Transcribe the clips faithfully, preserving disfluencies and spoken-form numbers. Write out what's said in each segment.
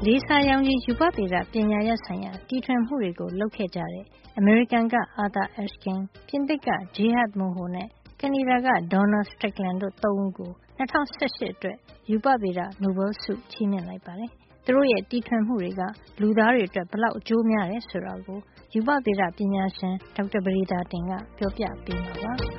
လေးစားရောင်ခြည်ရူပဗေဒပညာရပ်ဆိုင်ရာတီထွင်မှုတွေကိုလုပ်ခဲ့ကြတဲ့အမေရိကန်က Arthur Ashkin, ပြင်သစ်က Jihad Moho နဲ့ ကနေဒါက Donald Strickland တို့သုံးဦးကို၂၀၁၈ အတွက်ရူပဗေဒနိုဘယ်ဆုချီးမြှင့်လိုက်ပါတယ်။သူတို့ရဲ့တီထွင်မှုတွေကလူသားတွေအတွက်ဘယ်လောက်အကျိုးများတယ်ဆိုတာကိုရူပဗေဒပညာရှင်ဒေါက်တာပဒေသာတင်ကပြောပြပေးမှာပါ။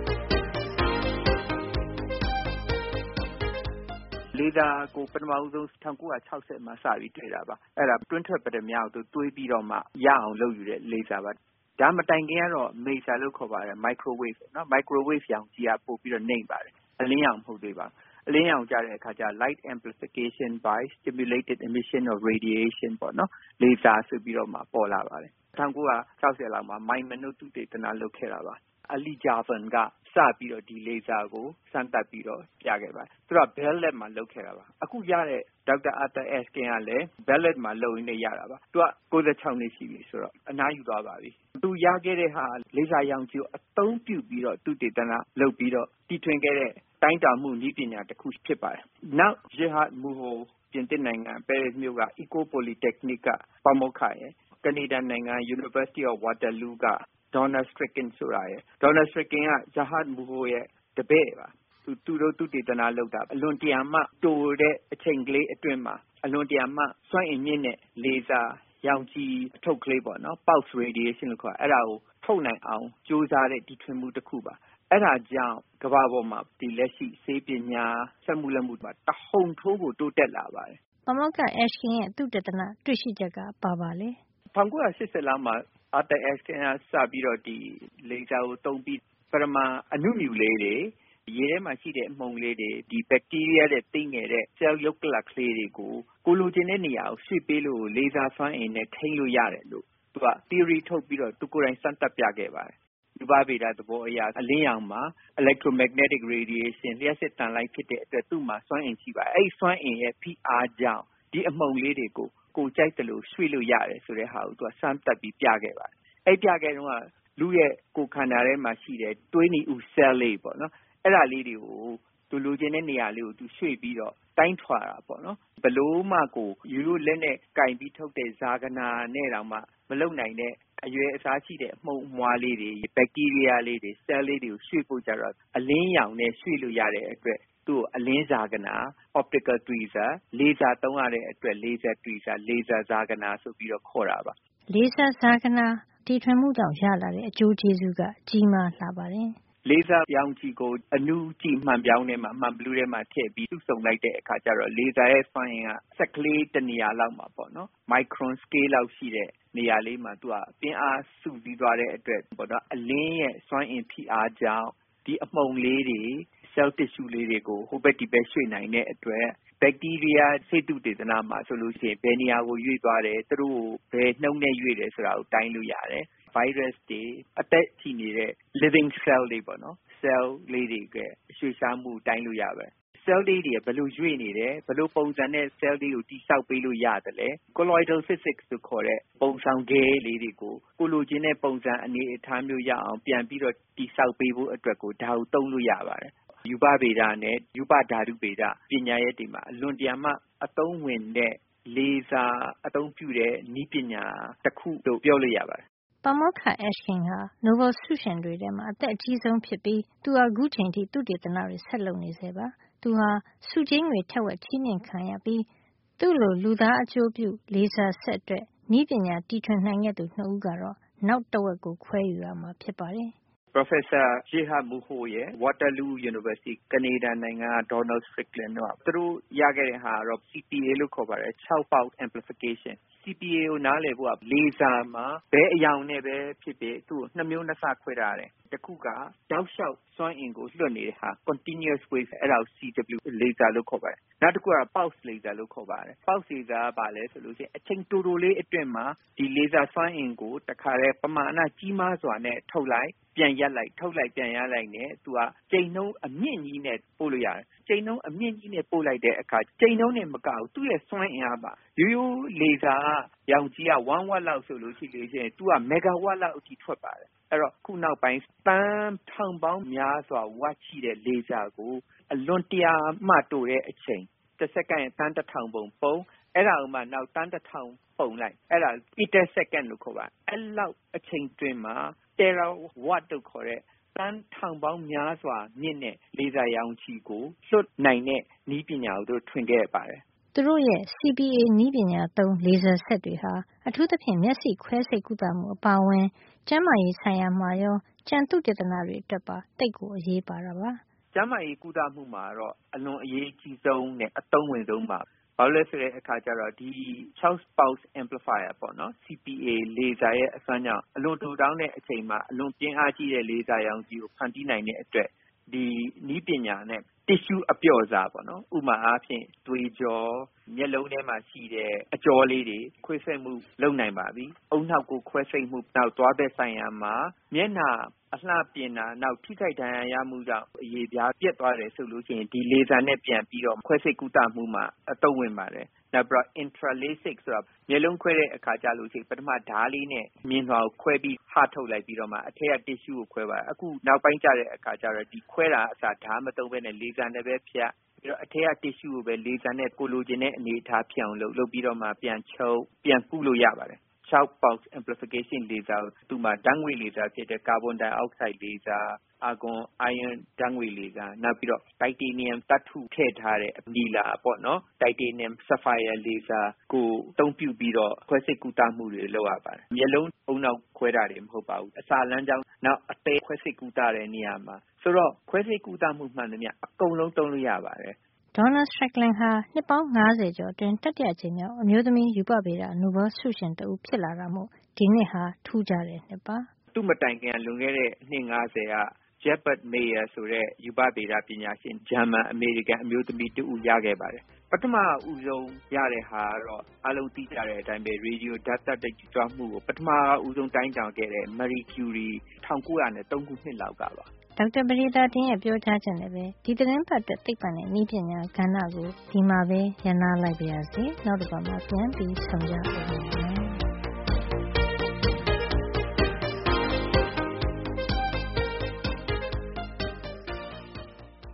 လေသာကိုပထမဦးဆုံး၁၉၆၀မှာစပြီးတွေ့တာပါအဲ့ဒါတွင်းထွက်ပထမအောင်သူတွေးပြီးတော့မှရအောင်လုပ်ယူတဲ့လေသာပါဒါမတိုင်ခင်ကတော့မေဆာလို့ခေါ်ပါတယ် microwave နော် microwave ရောင်ကြီးကပို့ပြီးတော့နှိမ့်ပါတယ်အလင်းရောင်မဟုတ်သေးပါအလင်းရောင်ကြတဲ့အခါကျ light amplification by stimulated emission of radiation ပေါ့နော်လေသာဆိုပြီးတော့မှပေါ်လာပါတယ်၁၉၆၀လောက်မှာမိုင်မနုသုတေသနလုပ်ခဲ့တာပါအလီဂျာဗန်ကစပြီးတော့ဒီလေဆာကိုစမ်းသပ်ပြီးတော့ပြခဲ့ပါတယ်သူက Bell Lab မှာလုပ်ခဲ့တာပါအခုရတဲ့ဒေါက်တာ Arthur Ashkin ကလည်း Bell Lab မှာလုပ်ရင်းနဲ့ရတာပါသူက၉၆နှစ်ရှိပြီဆိုတော့အနားယူသွားပါပြီသူရခဲ့တဲ့ဟာလေဆာရောင်ခြည်ကိုအသုံးပြုပြီးတော့သုတေသနလုပ်ပြီးတော့တီထွင်ခဲ့တဲ့တိုင်းတာမှုနည်းပညာတစ်ခုဖြစ်ပါတယ်နောက် Jihad Moho ပြင်သစ်နိုင်ငံပဲရစ်မြို့က Eco Polytechnic ကပါမောက္ခရယ်ကနေဒါနိုင်ငံ University of Waterloo ကDonald Strickland ဆိုတာရယ် Donald Strickland က Jihad Moho ရဲ့တပည့်ပါသူသူတို့သူတေသနာလုပ်တာအလွန်တရာမှတိုတဲ့အချိန်ကလေးအတွင်းမှာအလွန်တရာမှစွမ်းအင်မြင့်တဲ့လေဆာရောင်ခြည်အထုတ်ကလေးပေါ့နော် pulse radiation လို့ခေါ်အဲ့ဒါကိုထုတ်နိုင်အောင်ကြိုးစားတဲ့တီထွင်မှုတစ်ခုပါအဲ့ဒါကြောင့်ကမ္ဘာပေါ်မှာဒီလက်ရှိဆေးပညာစက်မှုလက်မှုမှာတဟုန်ထိုးကိုတိုးတက်လာပါတယ်ပါမောက္ခ Ashkin ရဲ့သုတေသနတွေ့ရှိချက်ကပါပါလေ၁၉၈၀လောက်မှာArthur Ashkin ကစပြီးတော့ဒီလေဆာကိုသုံးပြီးပရမအနုမြူလေးတွေရေထဲမှာရှိတဲ့အမှုန်လေးတွေဒီဘက်တီးရီးယားတဲ့သိငယ်တဲ့ cell ရုပ်ကလပ်ကလေးတွေကိုကိုလိုချင်တဲ့နေရာကိုရွှေ့ပေးလို့လေဆာစွမ်းအင်နဲ့ထိန်းလို့ရတယ်လို့သူက theory ထုတ်ပြီးတော့သူကိုယ်တိုင်စမ်းသပ်ပြခဲ့ပါတယ်ရူပဗေဒသဘောအရအလင်းရောင်မှာ electromagnetic radiation လျှပ်စစ်တန်လိုက်ဖြစ်တဲ့အတွက်သူ့မှာစွမ်းအင်ရှိပါတယ်အဲ့ဒီစွမ်းအင်ရဲ့ဖိအားကြောင့်ဒီအမှုန်လေးတွေကိုကိုကြိုက်တယ်လို့ရွှေ့လို့ရတယ်ဆိုတဲ့ဟာကိုသူကစမ်းသပ်ပြီးပြခဲ့ပါတယ်အဲ့ပြခဲ့တော့ကလူရဲ့ကိုယ်ခန္ဓာထဲမှာရှိတဲ့တွေးနီဦး cell လေးပေါ့နော်အဲ့ဒါလေးတွေကိုသူလိုချင်တဲ့နေရာလေးကိုသူရွှေ့ပြီးတော့တိုင်းထွာတာပေါ့နော်ဘလို့မှကိုယူရိုလက်နဲ့ကင်ပြီးထုတ်တဲ့ဇာကနာနဲ့တောင်မှမလုံနိုင်တဲ့အရွယ်အစားရှိတဲ့အမှုန်အမွှားလေးတွေဘက်တီးရီးယားလေးတွေ cell လေးတွေကိုရွှေ့ဖို့ကြတော့အလင်းရောင်နဲ့ရွှေ့လို့ရတဲ့အတွက်သူ့အလင်းဇာကနာ optical tweezer လေဆာသုံးရတဲ့အတွက် laser tweezer လေဆာဇာကနာဆိုပြီးတော့ခေါ်တာပါလေဆာဇာကနာတီထွင်မှုကြောင့်ရလာတဲ့အကျိုးကျေးဇူးကကြီးမားလှပါတယ်လေဆာရောင်ခြည်ကိုအနုကြည့်မှန်ပြောင်းထဲမှာမှန်ဘလူးထဲမှာထည့်ပြီးစုစုံလိုက်တဲ့အခါကျတော့လေဆာရဲ့စွမ်းအင်ကစက်ကလေးတစ်နေရာလောက်မှာပေါ့နော် micron scale လောက်ရှိတဲ့နေရာလေးမှာသူကပြင်းအားစုစည်းသွားတဲ့အတွက်ပေါ့နော်အလင်းရဲ့စွမ်းအင်ဖိအားကြောင့်ဒီအမှုန်လေးတွေ cell tissue လေးတွေကိုဟိုဘက်ဒီဘက်ရွှေ့နိုင်တဲ့အတွက်ဘက်တီးရီးယားဆေးတုတေသနမှာဆိုလို့ရှိရင်ဘယ်နေရာကိုရွေ့သွားတယ်သူတို့ဘယ်နှုန်းနဲ့ရွေ့တယ်ဆိုတာကိုတိုင်းလို့ရတယ် virus တွေအသက်ရှိနေတဲ့ living cell တွေပေါ့နော် cell လေးတွေကရွှေ့ရှားမှုတိုင်းလို့ရပါတယ် cell လေးတွေဘယ်လိုရွေ့နေတယ်ဘယ်လိုပုံစံနဲ့ cell လေးကိုတိစောက်ပေးလို့ရတယ်လဲ colloidal physics လို့ခေါ်တဲ့ပုံစံခဲလေးတွေကိုကိုလိုချင်တဲ့ပုံစံအနေအထားမျိုးရအောင်ပြန်ပြီးတော့တိစောက်ပေးဖို့အတွက်ကိုဒါကိုသုံးလို့ရပါတယ်ရူပဗေဒနဲ့ရူပဓာတုဗေဒပညာရပ်တွေမှာအလွန်တရာမှအသုံးဝင်တဲ့လေဆာအသုံးပြုတဲ့နည်းပညာတစ်ခုလို့ပြောလို့ရပါတယ်ပါမောက္ခ Ashkin ဟာနိုဘယ်ဆုရှင်တွေထဲမှာအသက်အကြီးဆုံးဖြစ်ပြီးသူဟာအခုချိန်ထိသုတေသနတွေဆက်လုပ်နေဆဲပါသူဟာဆုကြေးငွေထက်ဝက်ချီးမြှင့်ခံရပြီးသူ့လိုလူသားအကျိုးပြုလေဆာစက်အတွက်နည်းပညာတီထွင်နိုင်ခဲ့သူနှစ်ဦးကတော့နောက်တဝက်ကိုခွဲယူရမှာဖြစ်ပါတယ် Professor Jihad Moho ရဲ့ Waterloo University ကနေဒါနိုင်ငံက Donald Strickland တို့သူတို့ရခဲ့တဲ့ဟာကတော့ C P A လို့ခေါ်ပါတယ်၆ Pulse Amplification C P A ကိုနားလည်ဖို့ကလေဆာမှာဘယ်အရောင်နဲ့ပဲဖြစ်ဖြစ်သူ့ကိုနှစ်မျိုးနှစ်ဆခွဲထားတယ်တစ်ခုကတောက်လျှောက်စွမ်းအင်ကိုလွှတ်နေတဲ့ဟာ continuous wave အဲ့ဒါကို C W laser လို့ခေါ်ပါတယ်နောက်တစ်ခုက pulse laser လို့ခေါ်ပါတယ် pulse laser ကဘာလဲဆိုလို့ရှိရင်အချိန်တိုတိုလေးအတွင်းမှာဒီ laser စွမ်းအင်ကိုတခါတည်းပမာဏကြီးမားစွာနဲ့ထုတ်လိုက်ပြန်ရက်လိုက်ထုတ်လိုက်ပြန်ရလိုက်နဲ့သူကချိန်နှုန်းအမြင့်ကြီးနဲ့ပို့လို့ရတယ်ချိန်နှုန်းအမြင့်ကြီးနဲ့ပို့လိုက်တဲ့အခါချိန်နှုန်းနဲ့မကဘူးသူ့ရဲ့စွမ်းအင်အားပါရိုးရိုးလေဆာကရောင်ကြီးကone watt လောက်ဆိုလို့ရှိလို့ရှိရင်သူက megawatt လောက်အထိထွက်ပါတယ်အဲ့တော့ခုနောက်ပိုင်းတန်းထောင်ပေါင်းများစွာဝတ်ရှိတဲ့လေဆာကိုအလွန်တရာမှတိုတဲ့အချိန်တစ်စက္ကန့်တန်းတစ်ထောင်ပုံပုံအဲ့ဒါဥမာနောက်တန်းတစ်ထောင်ပုံလိုက်အဲ့ဒါ picosecond လို့ခေါ်ပါအဲ့လောက်အချိန်တွင်မှာ terawatt လို့ခေါ်တဲ့တန်းထောင်ပေါင်းများစွာမြင့်တဲ့လေဆာရောင်ခြည်ကိုလွှတ်နိုင်တဲ့နည်းပညာကိုသူတို့ထွင်ခဲ့ပါတယ်သူတို့ရဲ့ C P A နည်းပညာသုံးလေဆာစက်တွေဟာအထူးသဖြင့်မျက်စိခွဲစိတ်ကုသမှုအပါအဝင်ကျန်းမာရေးဆိုင်ရာမှာရောကြံသုတေသနတွေအတွက်ပါတိတ်ကိုအရေးပါတာပါကျန်းမာရေးကုသမှုမှာတော့အလွန်အရေးကြီးဆုံးနဲ့အသုံးဝင်ဆုံးပါဘာလို့လဲဆိုတဲ့အခါကျတော့ဒီ Charles Pulse Amplifier ပေါ့နော် C P A လေဆာရဲ့အစွမ်းကြောင့်အလွန်တိုတောင်းတဲ့အချိန်မှာအလွန်ပြင်းအားကြီးတဲ့လေဆာရောင်ခြည်ကိုဖန်တီးနိုင်တဲ့အတွက်ဒီနည်းပညာနဲ့ tissue အပျော့စားပေါ့နော်ဥပမာအားဖြင့်သွေးကြောမျက်လုံးထဲမှာရှိတဲ့အကြောလေးတွေခွဲစိတ်မှုလုပ်နိုင်ပါပြီအုံနောက်ကိုခွဲစိတ်မှုနောက်သွားတဲ့ဆိုင်ရာမှာမျက်နှာအလှပြင်တာနောက်ထိခိုက်ဒဏ်ရာရမှုကြောင့်အရေပြားပြက်သွားတယ်ဆိုလို့ရှိရင်ဒီလေဆာနဲ့ပြန်ပြီးတော့ခွဲစိတ်ကုသမှုမှာအသုံးဝင်ပါတယ်နောက်ပြီးတော့ intralacic ဆိုတာမျက်လုံးခွဲတဲ့အခါကျလို့ရှိရင်ပထမဓားလေးနဲ့မြင်လွှာကိုခွဲပြီးဟထုတ်လိုက်ပြီးတော့မှအထက်က tissue ကိုခွဲပါတယ်အခုနောက်ပိုင်းကျတဲ့အခါကျတော့ဒီခွဲတာအစားဓားမသုံးဘဲနဲ့လေဆာနဲ့ပဲဖြတ်ပြီးတော့အထက်က tissue ကိုပဲလေဆာနဲ့ကိုလိုချင်တဲ့အနေအထားဖြစ်အောင်လုပ်လုပ်ပြီးတော့မှပြန်ချုပ်ပြန်ကုလို့ရပါတယ်Charles Pulse Amplification လေဆာကိုသူမှာဓာတ်ငွေ့လေဆာဖြစ်တဲ့ကာဗွန်ဒိုင်အောက်ဆိုက်လေဆာအာဂွန်အိုင်းယွန်းဓာတ်ငွေ့လေဆာနောက်ပြီးတော့တိုင်တေနီယမ်သတ္ထုထည့်ထားတဲ့နီလာပေါ့နော်တိုင်တေနီယမ်ဆပ်ဖိုင်ယာလေဆာကိုအသုံးပြုပြီးတော့ခွဲစိတ်ကုသမှုတွေလုပ်ရပါတယ်မျက်လုံးအုံနောက်ခွဲတာတွေမဟုတ်ပါဘူးအစာလမ်းကြောင်းနောက်အသေးခွဲစိတ်ကုသတဲ့နေရာမှာဆိုတော့ခွဲစိတ်ကုသမှုမှန်သမျှအကုန်လုံးသုံးလို့ရပါတယ် Donna Strickland ဟာနှစ်ပေါင်း၅၀ကျော်အတွင်းတတိယကြိမ်မြောက်အမျိုးသမီးရူပဗေဒနိုဘယ်ဆုရှင်တဦးဖြစ်လာတာမို့ဒီနှစ်ဟာထူးခြားတဲ့နှစ်ပါသူ့မတိုင်ခင်လွန်ခဲ့တဲ့နှစ်၅၀က Jebert Meyer ဆိုတဲ့ရူပဗေဒပညာရှင်ဂျာမန်အမေရိကန်အမျိုးသမီးတဦးရခဲ့ပါတယ်ပထမဦးဆုံးရတဲ့ဟာကတော့အလုံးသိကြတဲ့အတိုင်းပဲရေဒီယိုဓာတ်သတ္တိကြွမှုကိုပထမဦးဆုံးတိုင်းတာခဲ့တဲ့ Marie Curie ၁၉၀၃ခုနှစ်လောက်ကပါဒေါက်တာပဒေသာတင်ရဲ့ပြောကြားချက်နဲ့ပဲဒီသတင်းပတ်အတွက်သိပ္ပံနဲ့နည်းပညာကဏ္ဍကိုဒီမှာပဲရနာလိုက်ပါရစေနောက်တစ်ပတ်မှာပြန်ပြီးဆုံကြပါမယ်